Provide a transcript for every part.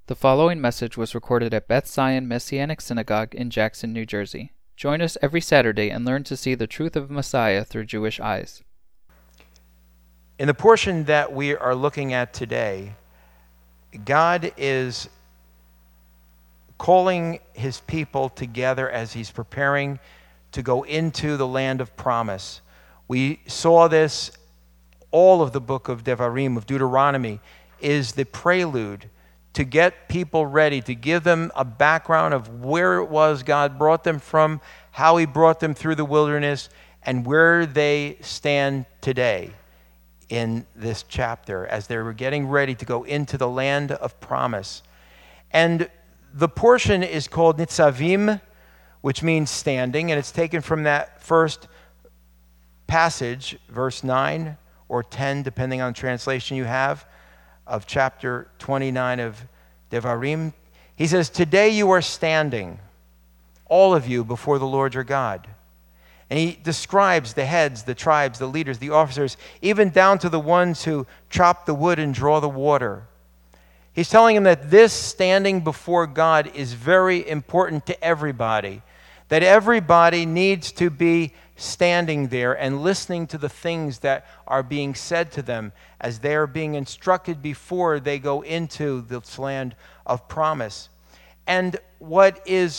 The following message was recorded at Beth Zion Messianic Synagogue in Jackson, New Jersey. Join us every Saturday and learn to see the truth of Messiah through Jewish eyes. In the portion that we are looking at today, God is calling his people together as he's preparing to go into the land of promise. We saw this, all of the book of Devarim, of Deuteronomy, is the prelude to get people ready, to give them a background of where it was God brought them from, how he brought them through the wilderness, and where they stand today in this chapter as they were getting ready to go into the land of promise. And the portion is called Nitzavim, which means standing, and it's taken from that first passage, verse 9 or 10, depending on the translation you have, of chapter 29 of Devarim. He says, "Today you are standing, all of you, before the Lord your God." And he describes the heads, the tribes, the leaders, the officers, even down to the ones who chop the wood and draw the water. He's telling them that this standing before God is very important to everybody, that everybody needs to be standing there and listening to the things that are being said to them as they are being instructed before they go into this land of promise. And what it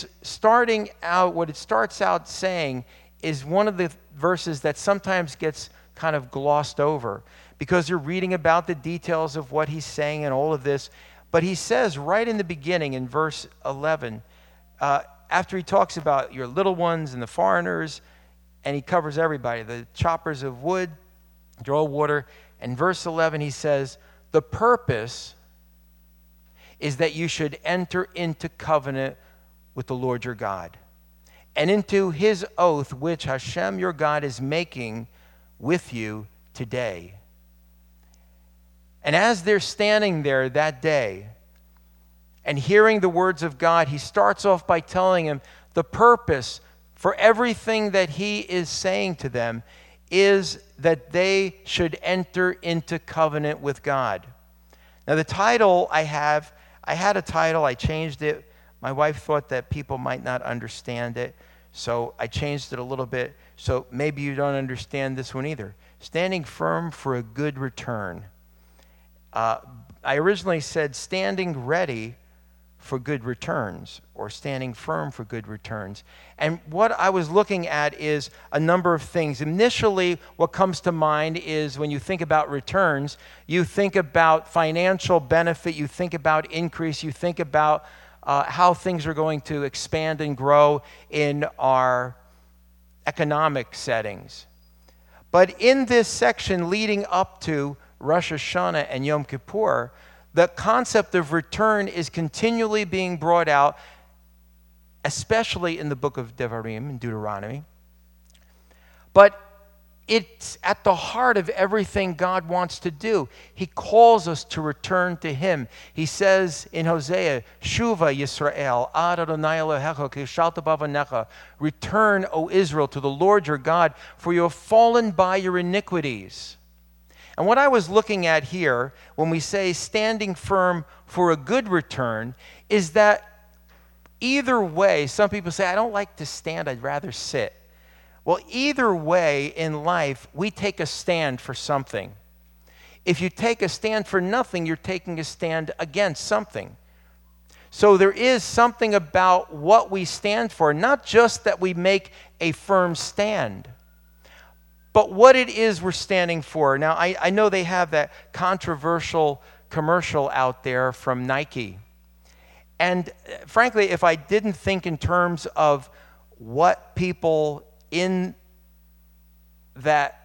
starts out saying is one of the verses that sometimes gets kind of glossed over because you're reading about the details of what he's saying and all of this. But he says right in the beginning in verse 11, after he talks about your little ones and the foreigners, and he covers everybody, the choppers of wood, draw water. And verse 11, he says, the purpose is that you should enter into covenant with the Lord your God and into his oath which Hashem your God is making with you today. And as they're standing there that day and hearing the words of God, he starts off by telling him the purpose for everything that he is saying to them is that they should enter into covenant with God. Now the title I had a title, I changed it. My wife thought that people might not understand it, so I changed it a little bit. So maybe you don't understand this one either. Standing firm for a good return. I originally said standing ready for good returns, or standing firm for good returns. And what I was looking at is a number of things. Initially, what comes to mind is when you think about returns, you think about financial benefit, you think about increase, you think about how things are going to expand and grow in our economic settings. But in this section leading up to Rosh Hashanah and Yom Kippur, the concept of return is continually being brought out, especially in the book of Devarim and Deuteronomy. But it's at the heart of everything God wants to do. He calls us to return to him. He says in Hosea, Shuva Yisrael, Ad Adonai Elohecha kishalta bavanecha. Return, O Israel, to the Lord your God, for you have fallen by your iniquities. And what I was looking at here, when we say standing firm for a good return, is that either way, some people say, I don't like to stand, I'd rather sit. Well, either way in life, we take a stand for something. If you take a stand for nothing, you're taking a stand against something. So there is something about what we stand for, not just that we make a firm stand, but what it is we're standing for. Now, I know they have that controversial commercial out there from Nike. And frankly, if I didn't think in terms of what people in that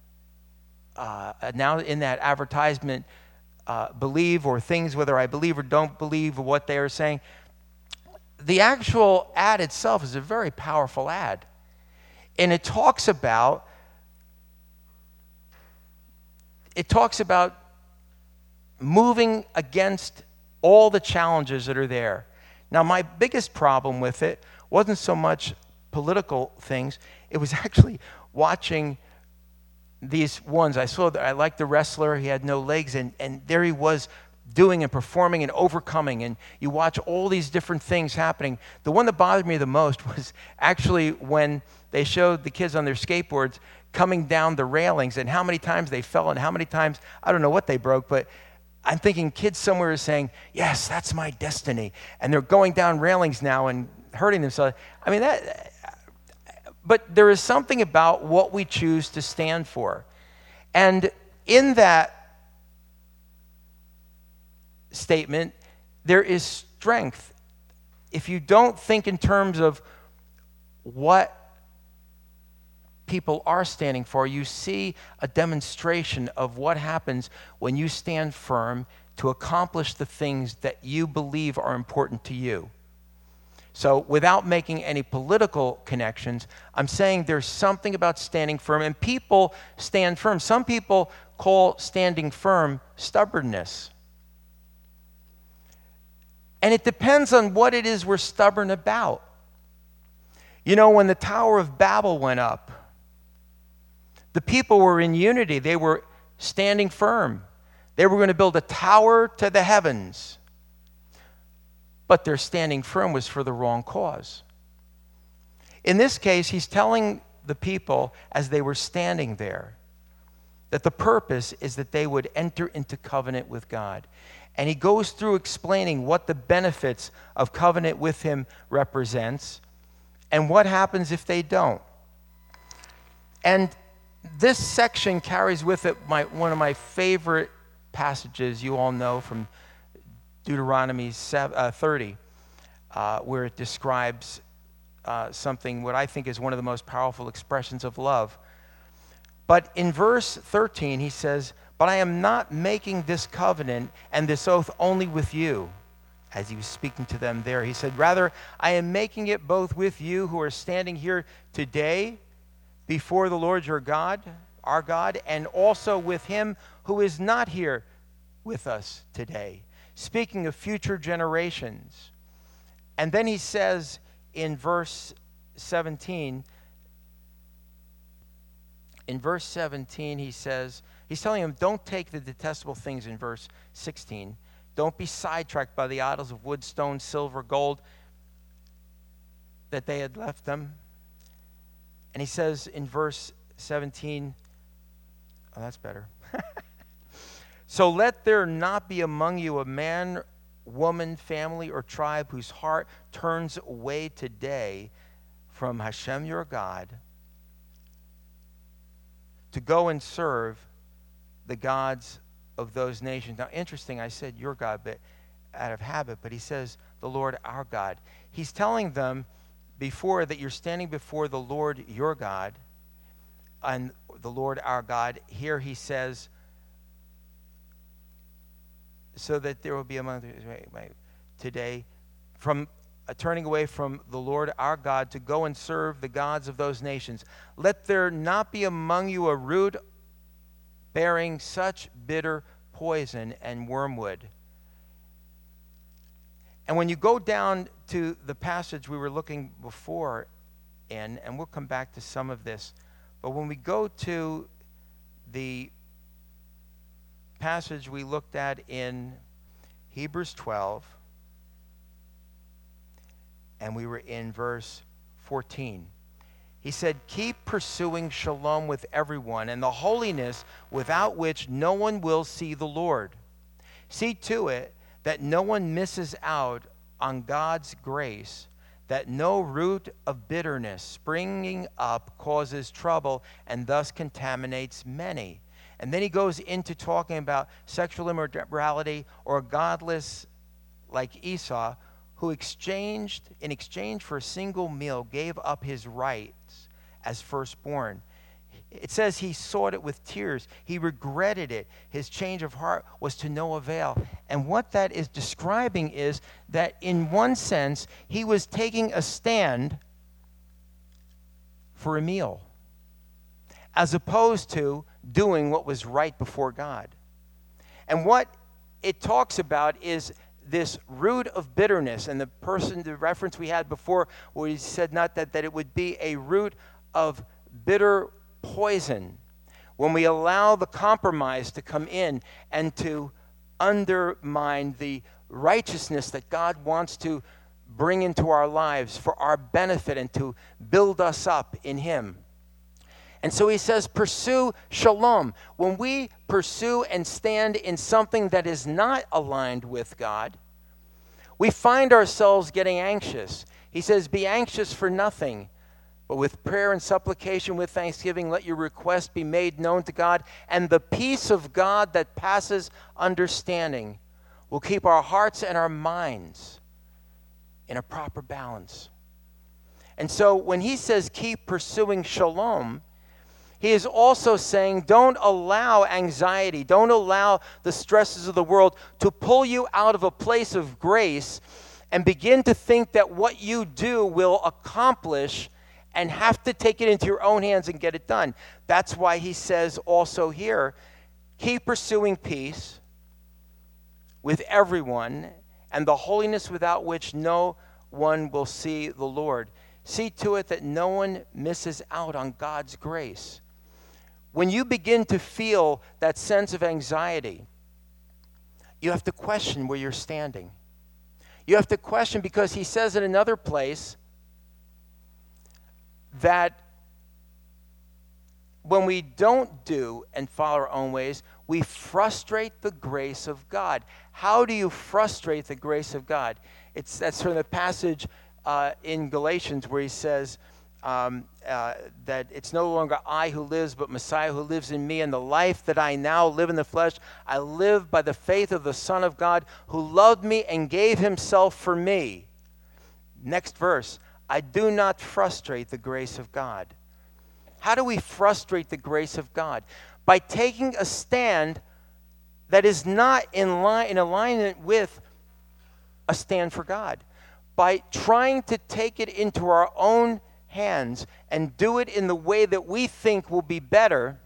now in that advertisement believe, or things whether I believe or don't believe what they are saying, the actual ad itself is a very powerful ad. And it talks about moving against all the challenges that are there. Now, my biggest problem with it wasn't so much political things. It was actually watching these ones. I liked the wrestler. He had no legs, and there he was doing and performing and overcoming, and you watch all these different things happening. The one that bothered me the most was actually when they showed the kids on their skateboards coming down the railings and how many times they fell and how many times, I don't know what they broke, but I'm thinking kids somewhere are saying, yes, that's my destiny. And they're going down railings now and hurting themselves. I mean, but there is something about what we choose to stand for. And in that statement, there is strength. If you don't think in terms of what people are standing for, you see a demonstration of what happens when you stand firm to accomplish the things that you believe are important to you. So without making any political connections, I'm saying there's something about standing firm, and people stand firm. Some people call standing firm stubbornness. And it depends on what it is we're stubborn about. You know, when the Tower of Babel went up, the people were in unity. They were standing firm. They were going to build a tower to the heavens. But their standing firm was for the wrong cause. In this case, he's telling the people as they were standing there that the purpose is that they would enter into covenant with God. And he goes through explaining what the benefits of covenant with him represents and what happens if they don't. And this section carries with it one of my favorite passages you all know from Deuteronomy 30, where it describes something what I think is one of the most powerful expressions of love. But in verse 13, he says, "But I am not making this covenant and this oath only with you." As he was speaking to them there, he said, "Rather, I am making it both with you who are standing here today before the Lord your God, our God, and also with him who is not here with us today." Speaking of future generations. And then he says in verse 17, he says, he's telling them, don't take the detestable things in verse 16. Don't be sidetracked by the idols of wood, stone, silver, gold that they had left them. And he says in verse 17, oh, that's better. "So let there not be among you a man, woman, family, or tribe whose heart turns away today from Hashem your God to go and serve the gods of those nations." Now, interesting, I said your God, but out of habit, but he says the Lord our God. He's telling them before that you're standing before the Lord your God and the Lord our God. Here he says, so that there will be among today from turning away from the Lord our God to go and serve the gods of those nations. Let there not be among you a root bearing such bitter poison and wormwood. And when you go down to the passage we were looking before in, and we'll come back to some of this, but when we go to the passage we looked at in Hebrews 12, and we were in verse 14. He said, "Keep pursuing shalom with everyone and the holiness without which no one will see the Lord. See to it that no one misses out on God's grace, that no root of bitterness springing up causes trouble and thus contaminates many." And then he goes into talking about sexual immorality or godless like Esau, who in exchange for a single meal gave up his rights as firstborn. It says he sought it with tears. He regretted it. His change of heart was to no avail. And what that is describing is that in one sense, he was taking a stand for a meal, as opposed to doing what was right before God. And what it talks about is this root of bitterness. And the reference we had before, where he said not that it would be a root of bitter poison. When we allow the compromise to come in and to undermine the righteousness that God wants to bring into our lives for our benefit and to build us up in Him. And so he says, pursue shalom. When we pursue and stand in something that is not aligned with God, we find ourselves getting anxious. He says, be anxious for nothing, but with prayer and supplication, with thanksgiving, let your request be made known to God. And the peace of God that passes understanding will keep our hearts and our minds in a proper balance. And so when he says keep pursuing shalom, he is also saying don't allow anxiety, don't allow the stresses of the world to pull you out of a place of grace and begin to think that what you do will accomplish and have to take it into your own hands and get it done. That's why he says also here, keep pursuing peace with everyone and the holiness without which no one will see the Lord. See to it that no one misses out on God's grace. When you begin to feel that sense of anxiety, you have to question where you're standing. You have to question, because he says in another place that when we don't do and follow our own ways, we frustrate the grace of God. How do you frustrate the grace of God? That's from the passage in Galatians where he says that it's no longer I who lives, but Messiah who lives in me. And the life that I now live in the flesh, I live by the faith of the Son of God who loved me and gave himself for me. Next verse, I do not frustrate the grace of God. How do we frustrate the grace of God? By taking a stand that is not in alignment with a stand for God. By trying to take it into our own hands and do it in the way that we think will be better,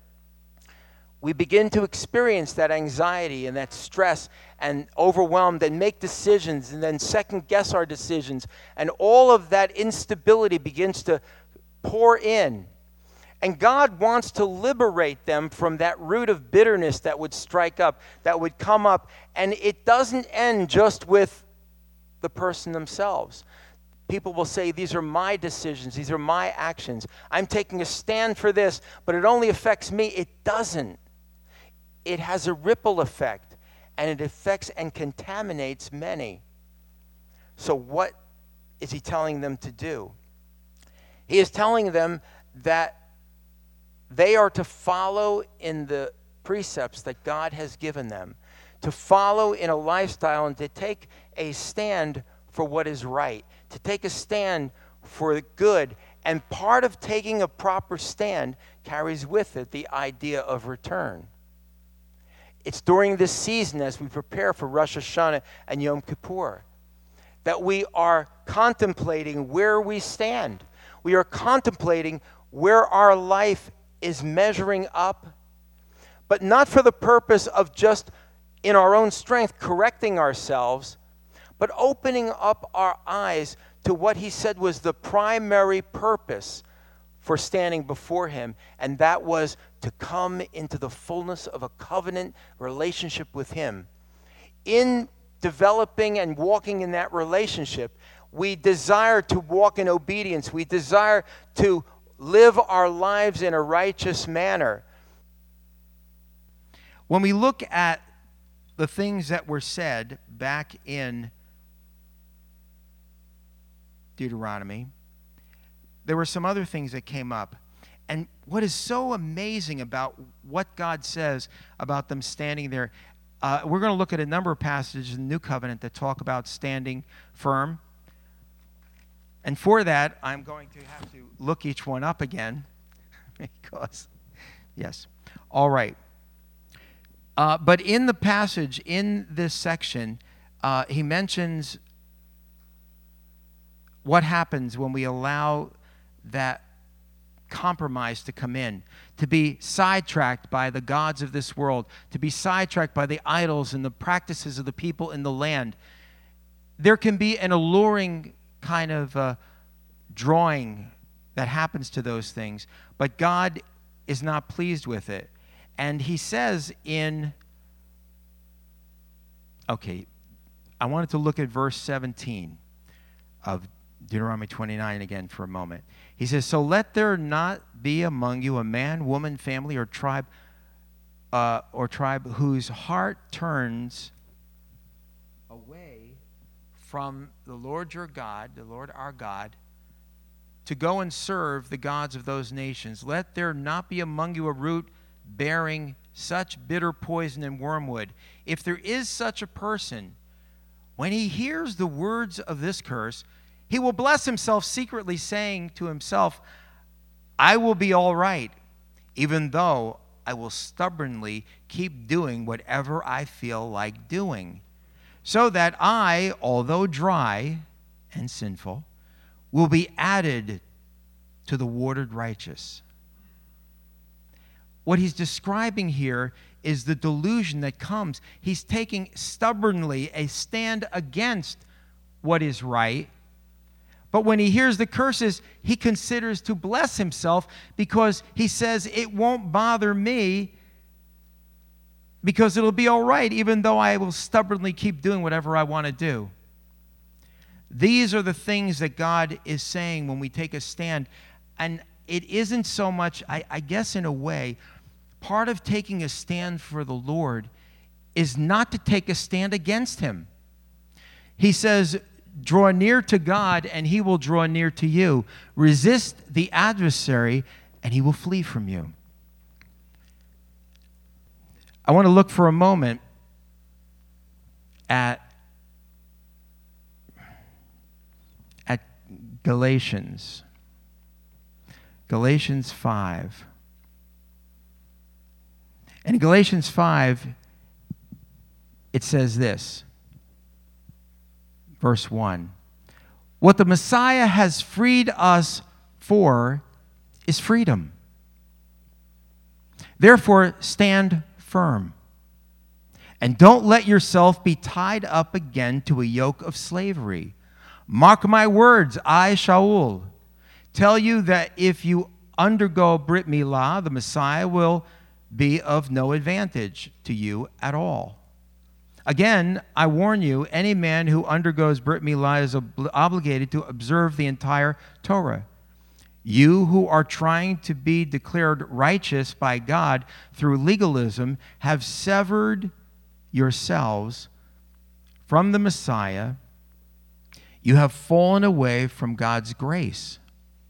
we begin to experience that anxiety and that stress and overwhelmed and make decisions and then second guess our decisions. And all of that instability begins to pour in. And God wants to liberate them from that root of bitterness that would strike up, that would come up. And it doesn't end just with the person themselves. People will say, these are my decisions, these are my actions. I'm taking a stand for this, but it only affects me. It doesn't. It has a ripple effect, and it affects and contaminates many. So what is he telling them to do? He is telling them that they are to follow in the precepts that God has given them, to follow in a lifestyle and to take a stand for what is right, to take a stand for the good. And part of taking a proper stand carries with it the idea of return. It's during this season, as we prepare for Rosh Hashanah and Yom Kippur, that we are contemplating where we stand. We are contemplating where our life is measuring up, but not for the purpose of just in our own strength correcting ourselves, but opening up our eyes to what he said was the primary purpose for standing before him, and that was to come into the fullness of a covenant relationship with him. In developing and walking in that relationship, we desire to walk in obedience. We desire to live our lives in a righteous manner. When we look at the things that were said back in Deuteronomy, there were some other things that came up. And what is so amazing about what God says about them standing there, we're going to look at a number of passages in the New Covenant that talk about standing firm. And for that, I'm going to have to look each one up again because, yes. All right. But in the passage, in this section, he mentions what happens when we allow that compromise to come in, to be sidetracked by the gods of this world, to be sidetracked by the idols and the practices of the people in the land. There can be an alluring kind of drawing that happens to those things, but God is not pleased with it. And he says in Okay, I wanted to look at verse 17 of Deuteronomy 29 again for a moment. He says, so let there not be among you a man, woman, family, or tribe whose heart turns away from the Lord your God, the Lord our God, to go and serve the gods of those nations. Let there not be among you a root bearing such bitter poison and wormwood. If there is such a person, when he hears the words of this curse, he will bless himself secretly, saying to himself, I will be all right, even though I will stubbornly keep doing whatever I feel like doing, so that I, although dry and sinful, will be added to the watered righteous. What he's describing here is the delusion that comes. He's taking stubbornly a stand against what is right. But when he hears the curses, he considers to bless himself because he says, it won't bother me because it'll be all right, even though I will stubbornly keep doing whatever I want to do. These are the things that God is saying when we take a stand. And it isn't so much, I guess in a way, part of taking a stand for the Lord is not to take a stand against him. He says, draw near to God and he will draw near to you. Resist the adversary and he will flee from you. I want to look for a moment at Galatians. Galatians 5. And in Galatians 5, it says this, verse 1. What the Messiah has freed us for is freedom. Therefore, stand firm. And don't let yourself be tied up again to a yoke of slavery. Mark my words, I, Shaul, tell you that if you undergo Brit Milah, the Messiah will be of no advantage to you at all. Again, I warn you, any man who undergoes Brit Milah is obligated to observe the entire Torah. You who are trying to be declared righteous by God through legalism have severed yourselves from the Messiah. You have fallen away from God's grace.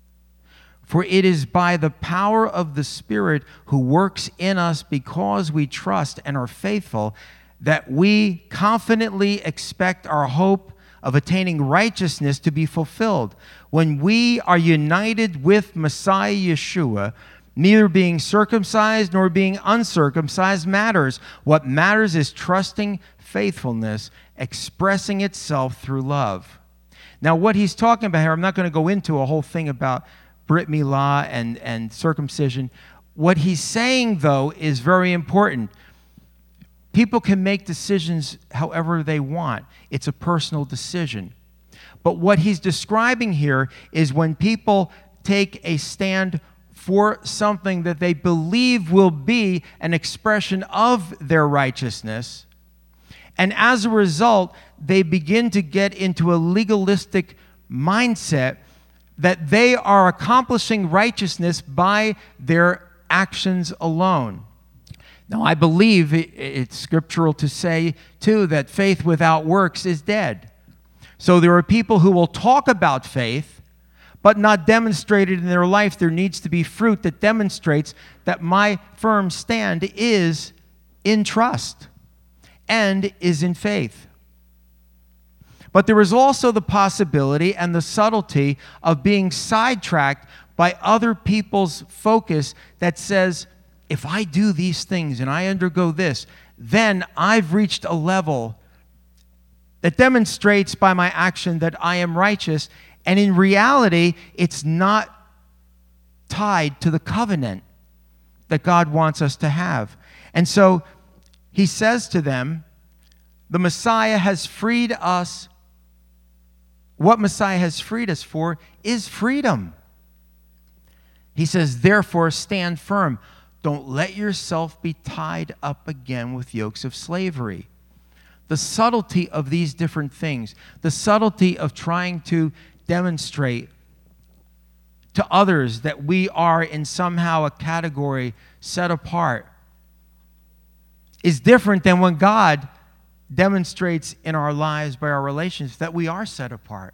For it is by the power of the Spirit who works in us because we trust and are faithful that we confidently expect our hope of attaining righteousness to be fulfilled. When we are united with Messiah Yeshua, neither being circumcised nor being uncircumcised matters. What matters is trusting faithfulness, expressing itself through love. Now, what he's talking about here, I'm not going to go into a whole thing about Brit Milah and circumcision. What he's saying, though, is very important. People can make decisions however they want. It's a personal decision. But what he's describing here is when people take a stand for something that they believe will be an expression of their righteousness, and as a result, they begin to get into a legalistic mindset that they are accomplishing righteousness by their actions alone. Now, I believe it's scriptural to say, too, that faith without works is dead. So there are people who will talk about faith, but not demonstrate it in their life. There needs to be fruit that demonstrates that my firm stand is in trust and is in faith. But there is also the possibility and the subtlety of being sidetracked by other people's focus that says, if I do these things and I undergo this, then I've reached a level that demonstrates by my action that I am righteous. And in reality, it's not tied to the covenant that God wants us to have. And so he says to them, the Messiah has freed us. What Messiah has freed us for is freedom. He says, therefore, stand firm. Don't let yourself be tied up again with yokes of slavery. the subtlety of these different things, the subtlety of trying to demonstrate to others that we are in somehow a category set apart, is different than when God demonstrates in our lives by our relations that we are set apart.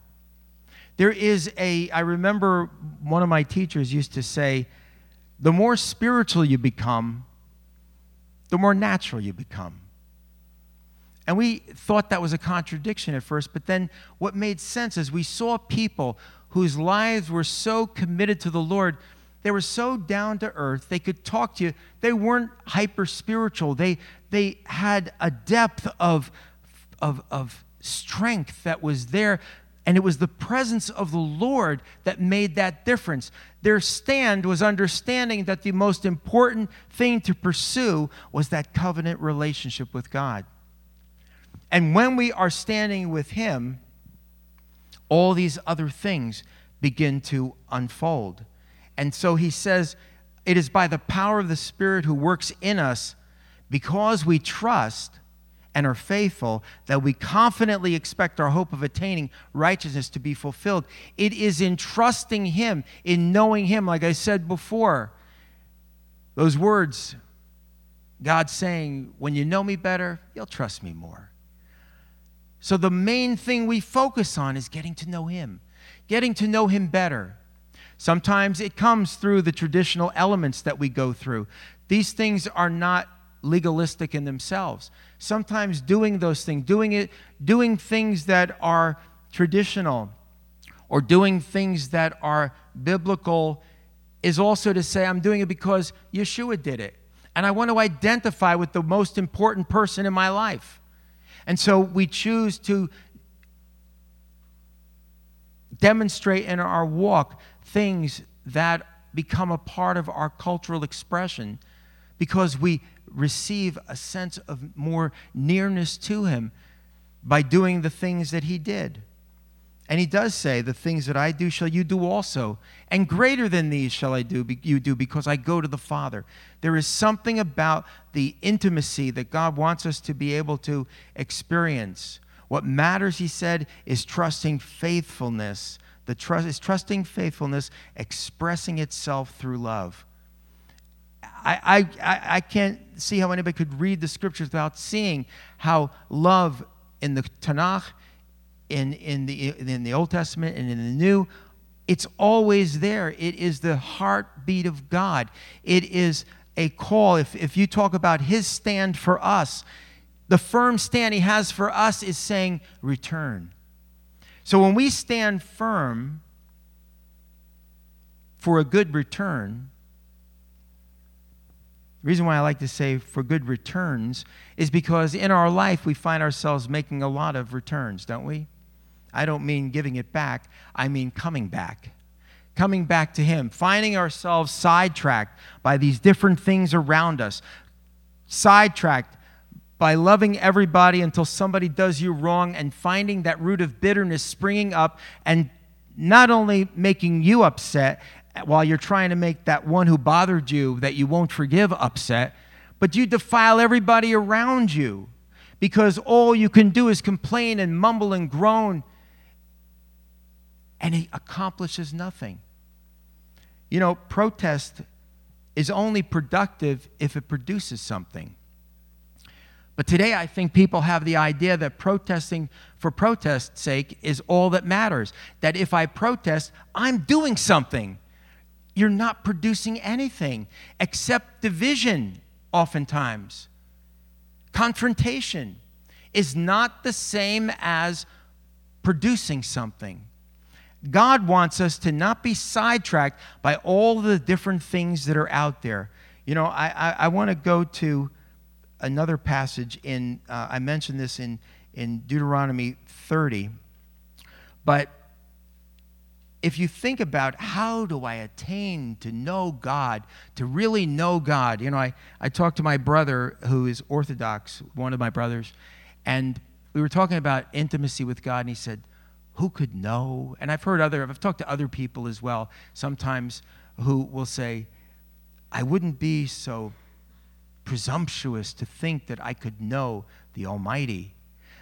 I remember one of my teachers used to say, the more spiritual you become, the more natural you become. And we thought that was a contradiction at first, but then what made sense is we saw people whose lives were so committed to the Lord, they were so down to earth, they could talk to you, they weren't hyper spiritual, they had a depth of strength that was there, and it was the presence of the Lord that made that difference. Their stand was understanding that the most important thing to pursue was that covenant relationship with God. And when we are standing with Him, all these other things begin to unfold. And so he says, it is by the power of the Spirit who works in us, because we trust and are faithful, that we confidently expect our hope of attaining righteousness to be fulfilled. It is in trusting Him, in knowing Him, like I said before, those words, God saying, when you know me better, you'll trust me more. So the main thing we focus on is getting to know Him, getting to know Him better. Sometimes it comes through the traditional elements that we go through. These things are not legalistic in themselves. Sometimes doing those things, doing things that are traditional or doing things that are biblical is also to say, I'm doing it because Yeshua did it. And I want to identify with the most important person in my life. And so we choose to demonstrate in our walk things that become a part of our cultural expression because we receive a sense of more nearness to Him by doing the things that He did. And He does say, the things that I do shall you do also, and greater than these shall you do, because I go to the Father. There is something about the intimacy that God wants us to be able to experience. What matters, he said, is trusting faithfulness. Trusting faithfulness, expressing itself through love. I can't see how anybody could read the scriptures without seeing how love in the Tanakh, in the Old Testament and in the New, it's always there. It is the heartbeat of God. It is a call. If you talk about His stand for us, the firm stand He has for us is saying, return. So when we stand firm for a good return, the reason why I like to say for good returns is because in our life we find ourselves making a lot of returns, don't we? I don't mean giving it back. I mean coming back. Coming back to Him. Finding ourselves sidetracked by these different things around us. Sidetracked by loving everybody until somebody does you wrong and finding that root of bitterness springing up and not only making you upset while you're trying to make that one who bothered you that you won't forgive upset, but you defile everybody around you because all you can do is complain and mumble and groan, and it accomplishes nothing. You know, protest is only productive if it produces something. But today I think people have the idea that protesting for protest's sake is all that matters. That if I protest, I'm doing something. You're not producing anything except division oftentimes. Confrontation is not the same as producing something. God wants us to not be sidetracked by all the different things that are out there. You know, I want to go to another passage in, I mentioned this in Deuteronomy 30, but if you think about how do I attain to know God, to really know God, you know, I talked to my brother who is Orthodox, one of my brothers, and we were talking about intimacy with God, and he said, who could know? And I've talked to other people as well, sometimes who will say, I wouldn't be so presumptuous to think that I could know the Almighty.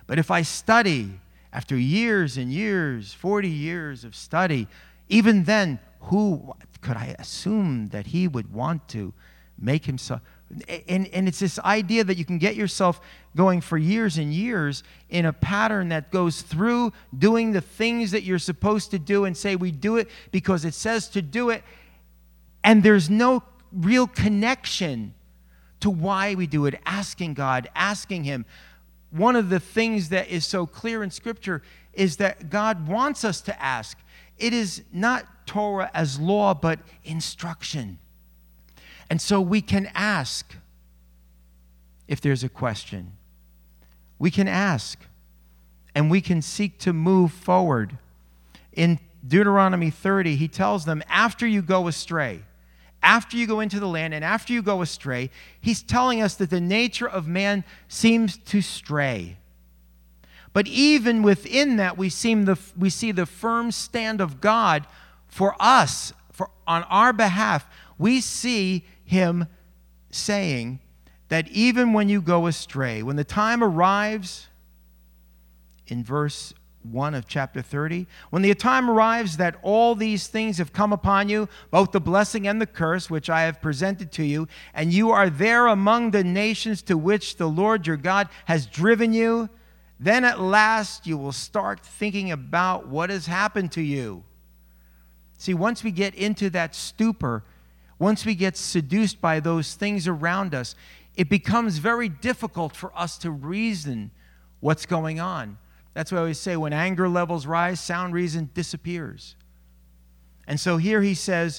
But if I study, after years and years, 40 years of study, even then, who could I assume that he would want to make himself? And it's this idea that you can get yourself going for years and years in a pattern that goes through doing the things that you're supposed to do and say we do it because it says to do it, and there's no real connection to why we do it, asking God, asking Him. One of the things that is so clear in Scripture is that God wants us to ask. It is not Torah as law, but instruction. And so we can ask if there's a question. We can ask, and we can seek to move forward. In Deuteronomy 30, he tells them, after you go astray, after you go into the land and after you go astray, he's telling us that the nature of man seems to stray. But even within that, we see the firm stand of God for us, on our behalf. We see Him saying that even when you go astray, when the time arrives, in verse 1 of chapter 30, when the time arrives that all these things have come upon you, both the blessing and the curse, which I have presented to you, and you are there among the nations to which the Lord your God has driven you, then at last you will start thinking about what has happened to you. See, once we get into that stupor, once we get seduced by those things around us, it becomes very difficult for us to reason what's going on. That's why I always say when anger levels rise, sound reason disappears. And so here he says,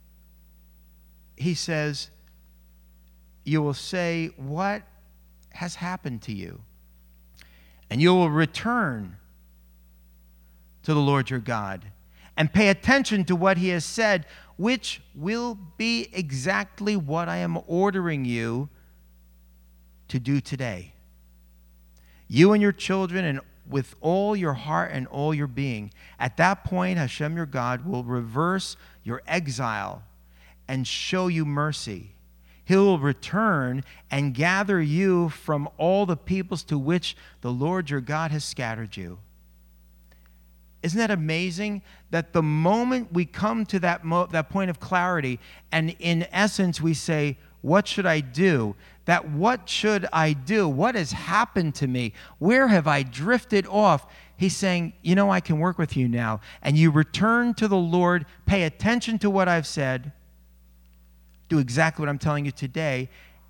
you will say, what has happened to you? And you will return to the Lord your God and pay attention to what He has said, which will be exactly what I am ordering you to do today. You and your children, and with all your heart and all your being. At that point, Hashem your God will reverse your exile and show you mercy. He will return and gather you from all the peoples to which the Lord your God has scattered you. Isn't that amazing that the moment we come to that point of clarity, and in essence we say, what should I do? That what should I do? What has happened to me? Where have I drifted off? He's saying, I can work with you now. And you return to the Lord, pay attention to what I've said, do exactly what I'm telling you today.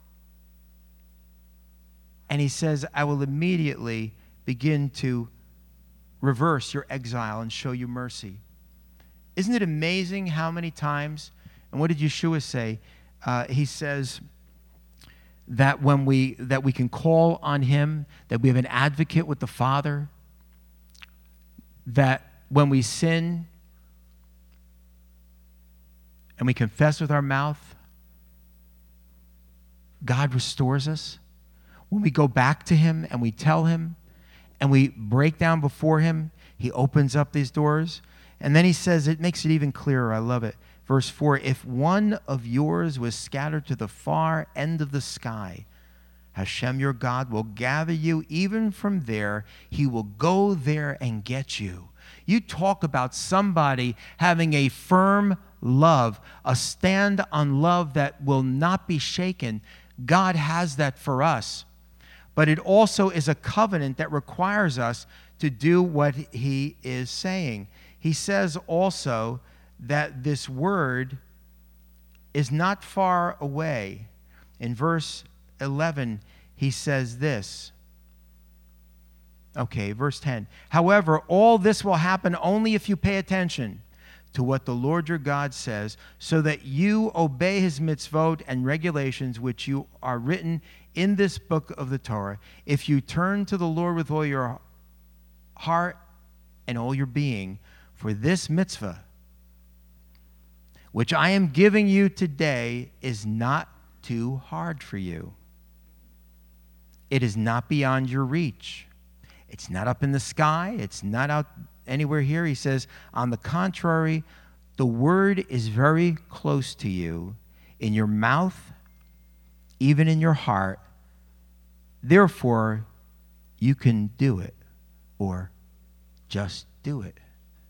And he says, I will immediately begin to reverse your exile and show you mercy. Isn't it amazing how many times, and what did Yeshua say? He says that that we can call on Him, that we have an advocate with the Father, that when we sin and we confess with our mouth, God restores us. When we go back to Him and we tell Him and we break down before Him, He opens up these doors. And then he says, it makes it even clearer. I love it. Verse 4, if one of yours was scattered to the far end of the sky, Hashem your God will gather you even from there. He will go there and get you. You talk about somebody having a firm love, a stand on love that will not be shaken. God has that for us. But it also is a covenant that requires us to do what He is saying. He says also that this word is not far away. In verse 11, he says this. Okay, verse 10. However, all this will happen only if you pay attention to what the Lord your God says, so that you obey His mitzvot and regulations which you are written in this book of the Torah. If you turn to the Lord with all your heart and all your being, for this mitzvah, which I am giving you today, is not too hard for you. It is not beyond your reach. It's not up in the sky. It's not out anywhere here. He says, on the contrary, the word is very close to you, in your mouth, even in your heart. Therefore, you can do it, or just do it.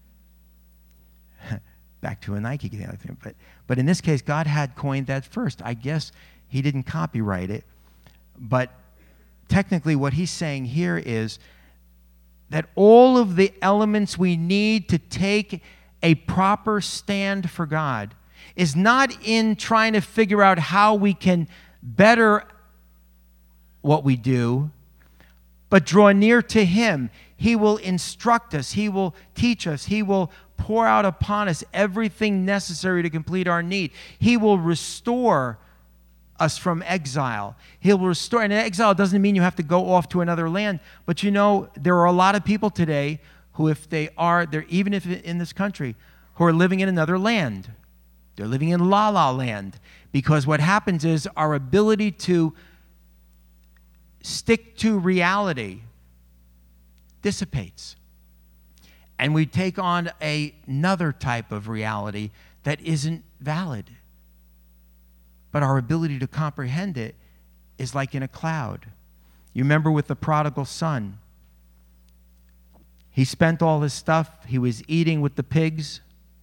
Back to a Nike thing. But in this case, God had coined that first. I guess he didn't copyright it. But technically what he's saying here is that all of the elements we need to take a proper stand for God is not in trying to figure out how we can better what we do, but draw near to him. He will instruct us. He will teach us. He will pour out upon us everything necessary to complete our need. He will restore us from exile. He'll restore, and exile doesn't mean you have to go off to another land, but you know, there are a lot of people today who, if they're even if in this country, who are living in another land. They're living in La La Land, because what happens is our ability to stick to reality dissipates. And we take on another type of reality that isn't valid. But our ability to comprehend it is like in a cloud. You remember with the prodigal son. He spent all his stuff. He was eating with the pigs.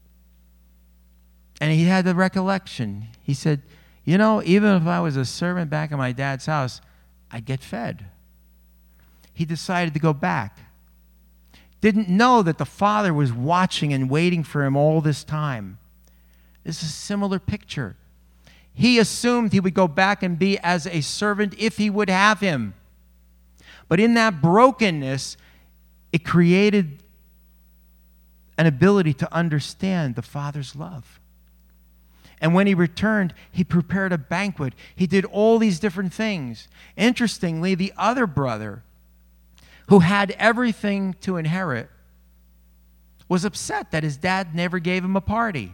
And he had the recollection. He said, you know, even if I was a servant back in my dad's house, I'd get fed. He decided to go back. Didn't know that the father was watching and waiting for him all this time. This is a similar picture. He assumed he would go back and be as a servant if he would have him. But in that brokenness, it created an ability to understand the Father's love. And when he returned, he prepared a banquet. He did all these different things. Interestingly, the other brother, who had everything to inherit, was upset that his dad never gave him a party.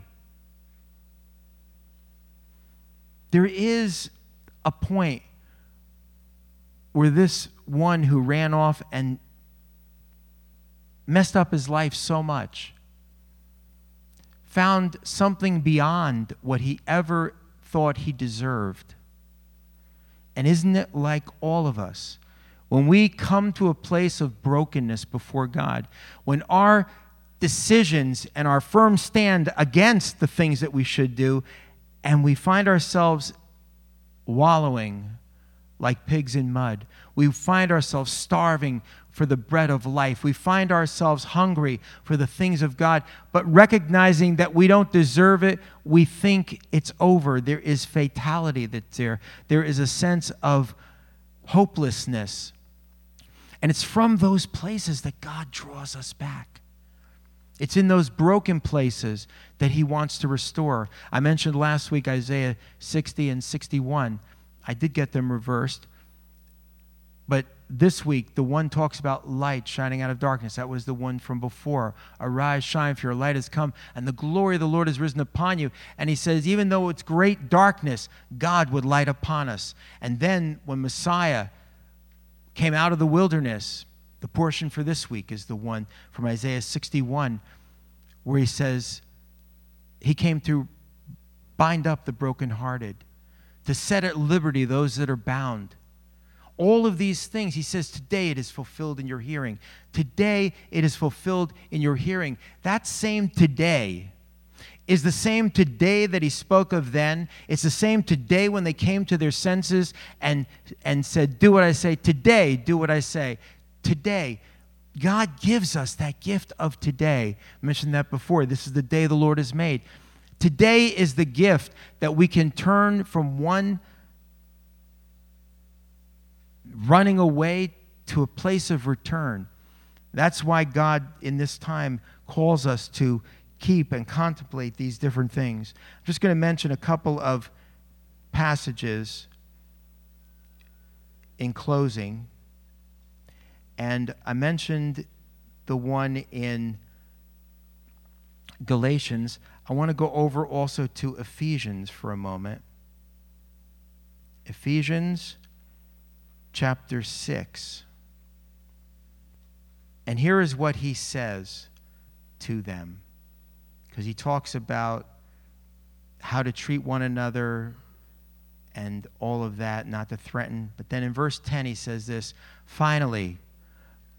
There is a point where this one who ran off and messed up his life so much found something beyond what he ever thought he deserved. And isn't it like all of us? When we come to a place of brokenness before God, when our decisions and our firm stand against the things that we should do, and we find ourselves wallowing like pigs in mud. We find ourselves starving for the bread of life. We find ourselves hungry for the things of God, but recognizing that we don't deserve it, we think it's over. There is fatality that's there. There is a sense of hopelessness. And it's from those places that God draws us back. It's in those broken places that he wants to restore. I mentioned last week Isaiah 60 and 61. I did get them reversed. But this week, the one talks about light shining out of darkness. That was the one from before. Arise, shine, for your light has come, and the glory of the Lord has risen upon you. And he says, even though it's great darkness, God would light upon us. And then when Messiah came out of the wilderness, the portion for this week is the one from Isaiah 61, where he says, he came to bind up the brokenhearted, to set at liberty those that are bound. All of these things, he says, today it is fulfilled in your hearing. Today it is fulfilled in your hearing. That same today is the same today that he spoke of then. It's the same today when they came to their senses and said, do what I say. Today, do what I say. Today. God gives us that gift of today. I mentioned that before. This is the day the Lord has made. Today is the gift that we can turn from one running away to a place of return. That's why God in this time calls us to keep and contemplate these different things. I'm just going to mention a couple of passages in closing. And I mentioned the one in Galatians. I want to go over also to Ephesians for a moment. Ephesians chapter 6. And here is what he says to them. Because he talks about how to treat one another and all of that, not to threaten. But then in verse 10 he says this, finally,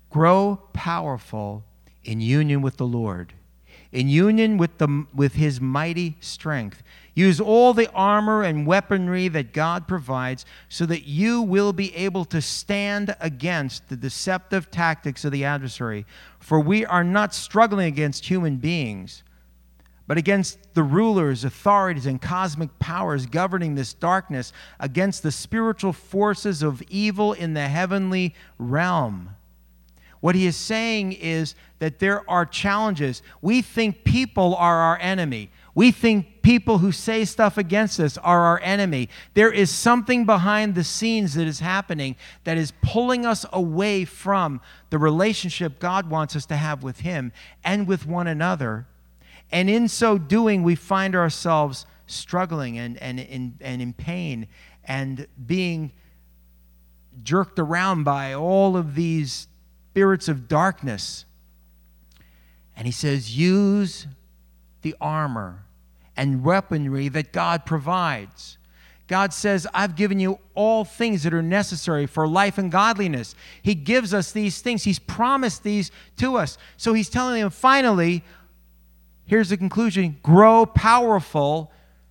Grow powerful in union with the Lord, in union with his mighty strength. Use all the armor and weaponry that God provides so that you will be able to stand against the deceptive tactics of the adversary. For we are not struggling against human beings, but against the rulers, authorities, and cosmic powers governing this darkness, against the spiritual forces of evil in the heavenly realm. What he is saying is that there are challenges. We think people are our enemy. We think people who say stuff against us are our enemy. There is something behind the scenes that is happening that is pulling us away from the relationship God wants us to have with him and with one another. And in so doing, we find ourselves struggling and in pain and being jerked around by all of these spirits of darkness. And he says, use the armor and weaponry that God provides. God says, I've given you all things that are necessary for life and godliness. He gives us these things. He's promised these to us. So he's telling them, finally, here's the conclusion: grow powerful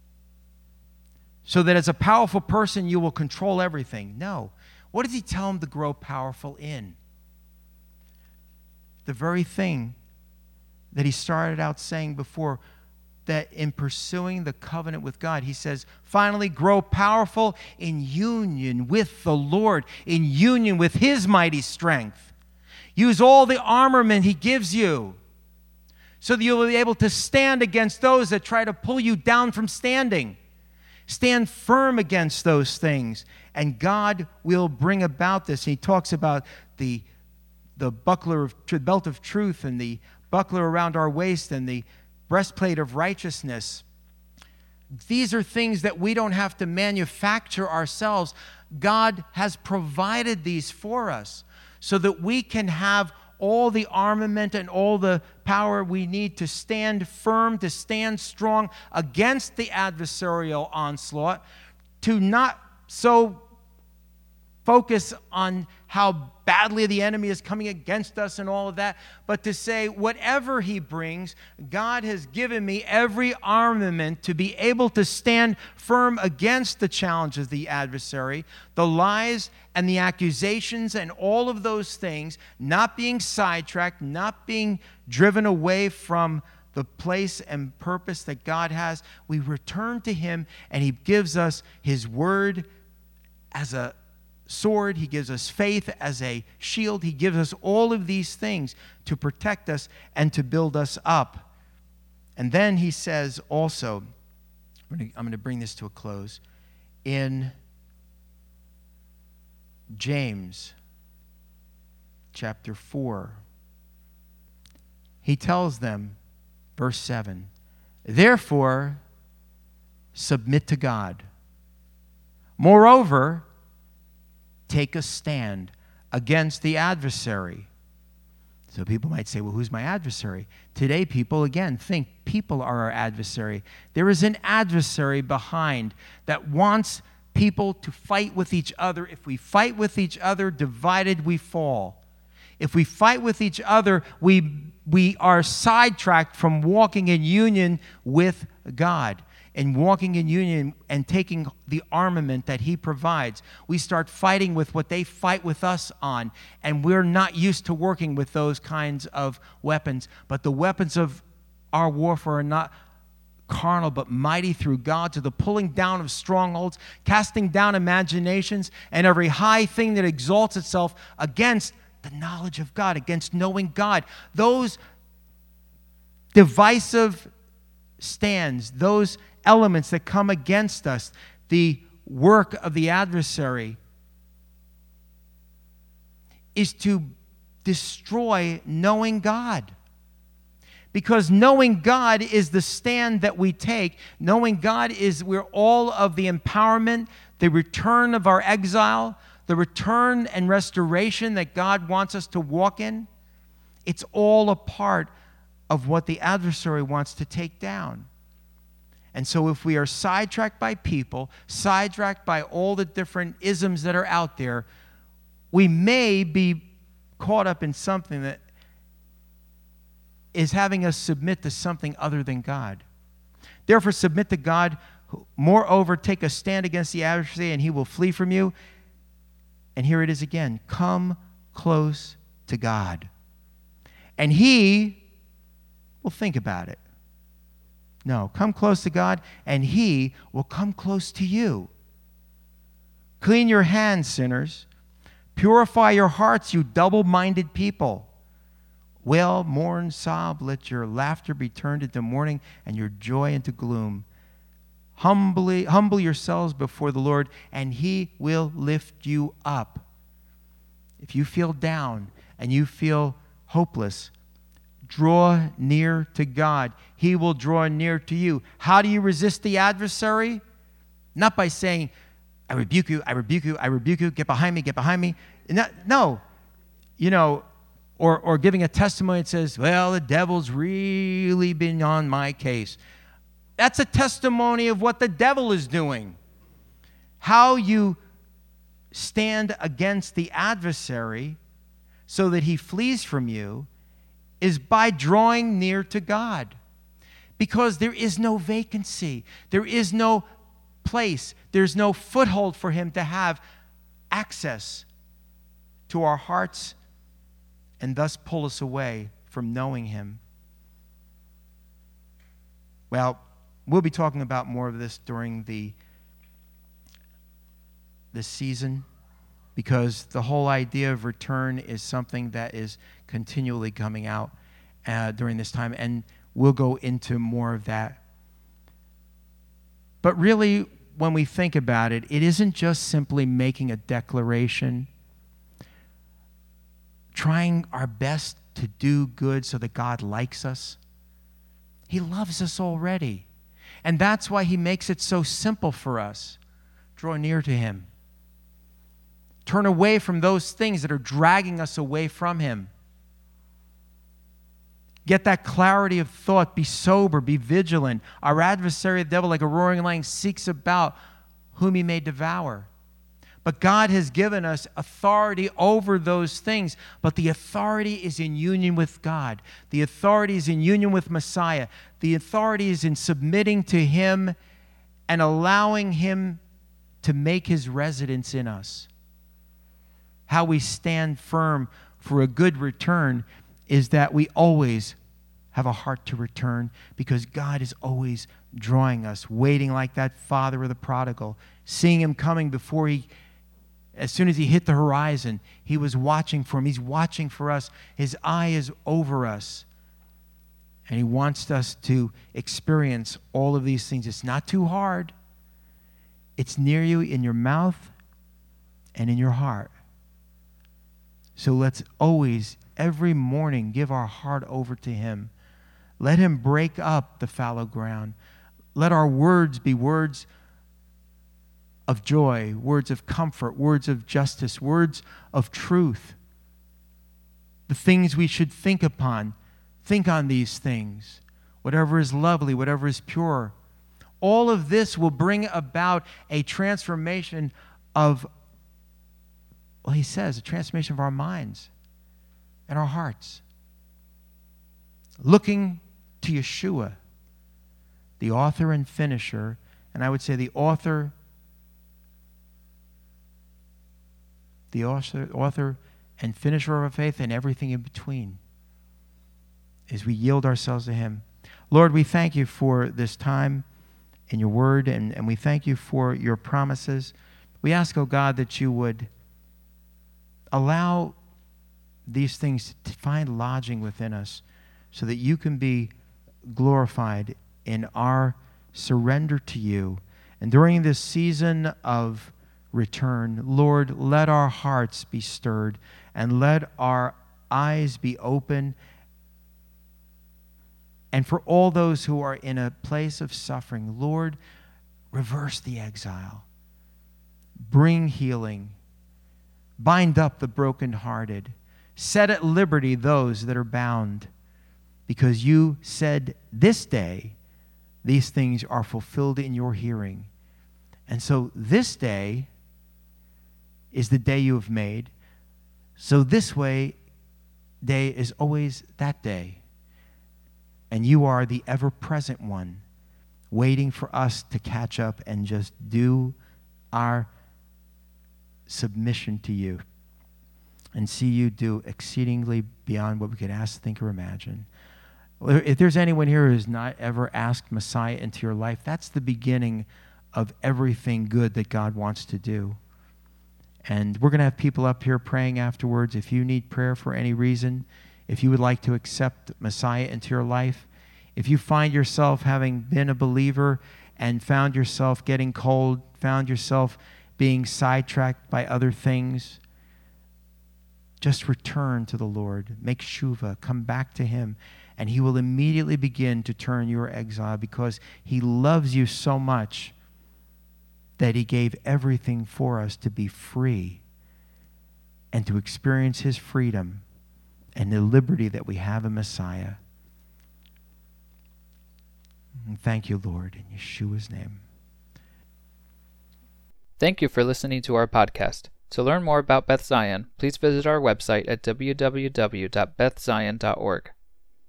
so that as a powerful person you will control everything. No. What does he tell them to grow powerful in? The very thing that he started out saying before, that in pursuing the covenant with God, he says, finally, grow powerful in union with the Lord, in union with his mighty strength. Use all the armament he gives you so that you'll be able to stand against those that try to pull you down from standing. Stand firm against those things, and God will bring about this. He talks about the belt of truth and the buckler around our waist and the breastplate of righteousness. These are things that we don't have to manufacture ourselves. God has provided these for us so that we can have all the armament and all the power we need to stand firm, to stand strong against the adversarial onslaught, to not so focus on how badly the enemy is coming against us and all of that, but to say, whatever he brings, God has given me every armament to be able to stand firm against the challenges of the adversary, the lies and the accusations and all of those things, not being sidetracked, not being driven away from the place and purpose that God has. We return to him, and he gives us his word as a sword. He gives us faith as a shield. He gives us all of these things to protect us and to build us up. And then he says also, I'm going to bring this to a close, in James chapter 4, he tells them, verse 7, therefore submit to God. Moreover, take a stand against the adversary. So people might say, well, who's my adversary? Today, people, again, think people are our adversary. There is an adversary behind that wants people to fight with each other. If we fight with each other, divided we fall. If we fight with each other, we are sidetracked from walking in union with God. And walking in union and taking the armament that he provides. We start fighting with what they fight with us on, and we're not used to working with those kinds of weapons. But the weapons of our warfare are not carnal, but mighty through God to the pulling down of strongholds, casting down imaginations, and every high thing that exalts itself against the knowledge of God, against knowing God. Those divisive stands, those elements that come against us, the work of the adversary is to destroy knowing God. Because knowing God is the stand that we take. Knowing God is where all of the empowerment, the return of our exile, the return and restoration that God wants us to walk in, it's all a part of what the adversary wants to take down. And so if we are sidetracked by people, sidetracked by all the different isms that are out there, we may be caught up in something that is having us submit to something other than God. Therefore, submit to God. Moreover, take a stand against the adversary, and he will flee from you. And here it is again. Come close to God, and he will think about it. No, come close to God, and he will come close to you. Clean your hands, sinners. Purify your hearts, you double-minded people. Wail, mourn, sob. Let your laughter be turned into mourning and your joy into gloom. Humble yourselves before the Lord, and he will lift you up. If you feel down and you feel hopeless, draw near to God. He will draw near to you. How do you resist the adversary? Not by saying, I rebuke you, I rebuke you, I rebuke you, get behind me, get behind me. No. Or giving a testimony that says, well, the devil's really been on my case. That's a testimony of what the devil is doing. How you stand against the adversary so that he flees from you is by drawing near to God. Because there is no vacancy. There is no place. There's no foothold for him to have access to our hearts and thus pull us away from knowing him. Well, we'll be talking about more of this during this season, because the whole idea of return is something that is continually coming out during this time, and we'll go into more of that. But really, when we think about it, it isn't just simply making a declaration, trying our best to do good so that God likes us. He loves us already. And that's why he makes it so simple for us. Draw near to him. Turn away from those things that are dragging us away from him. Get that clarity of thought. Be sober. Be vigilant. Our adversary, the devil, like a roaring lion, seeks about whom he may devour. But God has given us authority over those things. But the authority is in union with God. The authority is in union with Messiah. The authority is in submitting to him and allowing him to make his residence in us. How we stand firm for a good return is that we always have a heart to return, because God is always drawing us, waiting like that father of the prodigal, seeing him coming before as soon as he hit the horizon, he was watching for him. He's watching for us. His eye is over us. And he wants us to experience all of these things. It's not too hard. It's near you in your mouth and in your heart. So let's always, every morning, give our heart over to him. Let him break up the fallow ground. Let our words be words of joy, words of comfort, words of justice, words of truth. The things we should think upon. Think on these things. Whatever is lovely, whatever is pure. All of this will bring about a transformation of, well, he says, a transformation of our minds and our hearts. Looking to Yeshua, the author and finisher, and I would say the author and finisher of our faith, and everything in between, as we yield ourselves to him. Lord, we thank you for this time in your word, and we thank you for your promises. We ask, oh God, that you would allow these things to find lodging within us so that you can be glorified in our surrender to you. And during this season of return, Lord, let our hearts be stirred and let our eyes be open. And for all those who are in a place of suffering, Lord, reverse the exile. Bring healing. Bind up the brokenhearted. Set at liberty those that are bound. Because you said this day, these things are fulfilled in your hearing. And so this day is the day you have made. So this way day is always that day. And you are the ever-present one, waiting for us to catch up and just do our submission to you and see you do exceedingly beyond what we could ask, think, or imagine. If there's anyone here who's not ever asked Messiah into your life, that's the beginning of everything good that God wants to do. And we're going to have people up here praying afterwards. If you need prayer for any reason, if you would like to accept Messiah into your life, if you find yourself having been a believer and found yourself getting cold, found yourself being sidetracked by other things, just return to the Lord. Make tshuva. Come back to him. And he will immediately begin to turn your exile, because he loves you so much that he gave everything for us to be free and to experience his freedom and the liberty that we have in Messiah. And thank you, Lord, in Yeshua's name. Thank you for listening to our podcast. To learn more about Beth Zion, please visit our website at www.bethzion.org.